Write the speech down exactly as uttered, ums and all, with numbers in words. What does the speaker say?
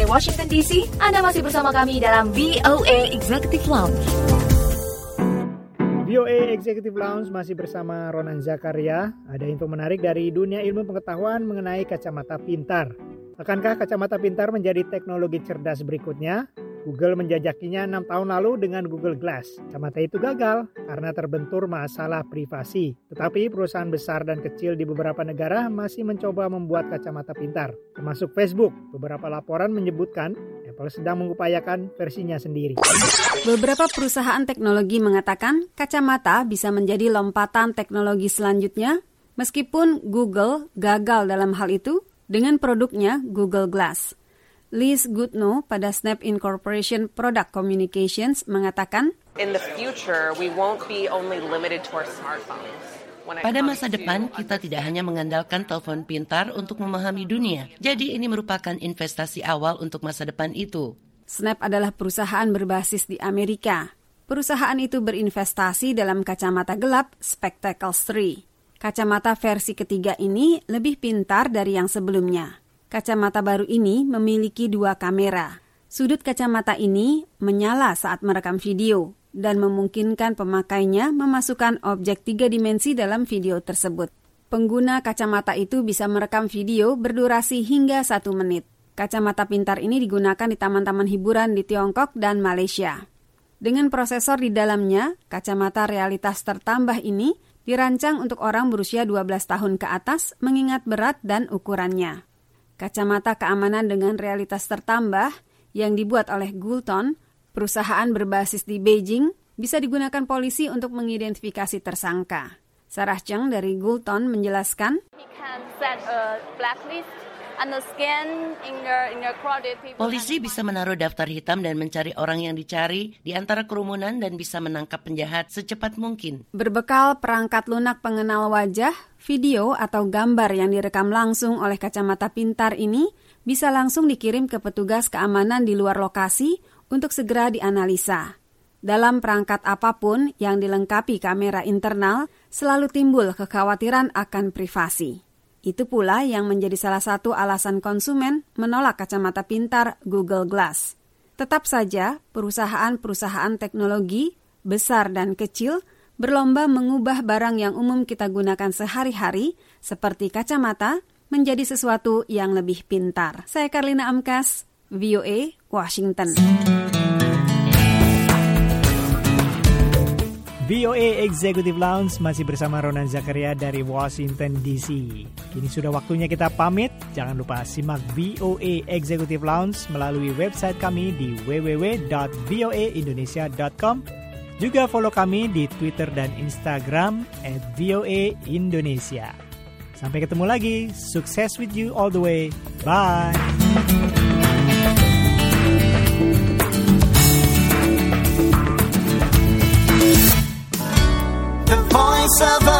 A Washington D C. Anda masih bersama kami dalam V O A Executive Lounge. V O A Executive Lounge masih bersama Ronan Zakaria. Ada info menarik dari dunia ilmu pengetahuan mengenai kacamata pintar. Akankah kacamata pintar menjadi teknologi cerdas berikutnya? Google menjajakinya enam tahun lalu dengan Google Glass. Kacamata itu gagal karena terbentur masalah privasi. Tetapi perusahaan besar dan kecil di beberapa negara masih mencoba membuat kacamata pintar, termasuk Facebook. Beberapa laporan menyebutkan Apple sedang mengupayakan versinya sendiri. Beberapa perusahaan teknologi mengatakan kacamata bisa menjadi lompatan teknologi selanjutnya, meskipun Google gagal dalam hal itu dengan produknya Google Glass. Liz Goodnow pada Snap Incorporation Product Communications mengatakan, In the future, we won't be only limited to our smartphones. Pada masa depan, kita tidak hanya mengandalkan telepon pintar untuk memahami dunia. Jadi ini merupakan investasi awal untuk masa depan itu. Snap adalah perusahaan berbasis di Amerika. Perusahaan itu berinvestasi dalam kacamata gelap Spectacles tiga. Kacamata versi ketiga ini lebih pintar dari yang sebelumnya. Kacamata baru ini memiliki dua kamera. Sudut kacamata ini menyala saat merekam video dan memungkinkan pemakainya memasukkan objek tiga dimensi dalam video tersebut. Pengguna kacamata itu bisa merekam video berdurasi hingga satu menit. Kacamata pintar ini digunakan di taman-taman hiburan di Tiongkok dan Malaysia. Dengan prosesor di dalamnya, kacamata realitas tertambah ini dirancang untuk orang berusia dua belas tahun ke atas mengingat berat dan ukurannya. Kacamata keamanan dengan realitas tertambah yang dibuat oleh Gulton, perusahaan berbasis di Beijing, bisa digunakan polisi untuk mengidentifikasi tersangka. Sarah Cheng dari Gulton menjelaskan, polisi bisa menaruh daftar hitam dan mencari orang yang dicari di antara kerumunan dan bisa menangkap penjahat secepat mungkin. Berbekal perangkat lunak pengenal wajah, video atau gambar yang direkam langsung oleh kacamata pintar ini bisa langsung dikirim ke petugas keamanan di luar lokasi untuk segera dianalisa. Dalam perangkat apapun yang dilengkapi kamera internal, selalu timbul kekhawatiran akan privasi. Itu pula yang menjadi salah satu alasan konsumen menolak kacamata pintar Google Glass. Tetap saja, perusahaan-perusahaan teknologi, besar dan kecil, berlomba mengubah barang yang umum kita gunakan sehari-hari, seperti kacamata, menjadi sesuatu yang lebih pintar. Saya Karlina Amkas, V O A, Washington. V O A Executive Lounge masih bersama Ronan Zakaria dari Washington D C. Kini sudah waktunya kita pamit. Jangan lupa simak V O A Executive Lounge melalui website kami di w w w dot v o a indonesia dot com. Juga follow kami di Twitter dan Instagram at V O A Indonesia. Sampai ketemu lagi. Sukses with you all the way. Bye. The voice of